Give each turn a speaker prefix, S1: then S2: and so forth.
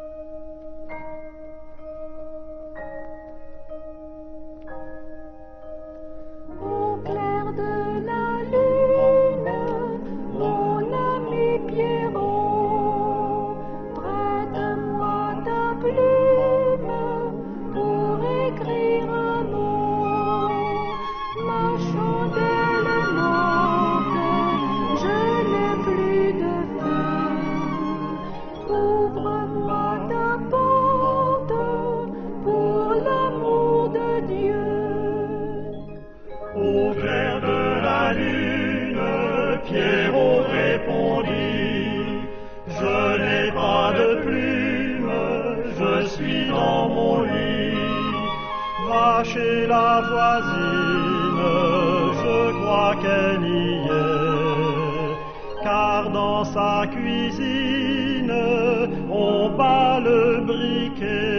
S1: Au clair de la lune, mon ami Pierrot, prête-moi ta plume pour écrire un mot. Ma chandelle manque, je n'ai plus de feu. Ouvre-moi ta porte pour l'amour de Dieu.
S2: Au clair de la lune, Pierrot répondit: Je n'ai pas de plume, je suis dans mon lit. Va chez la voisine, je crois qu'elle y est, car dans sa cuisine, on bat le briquet.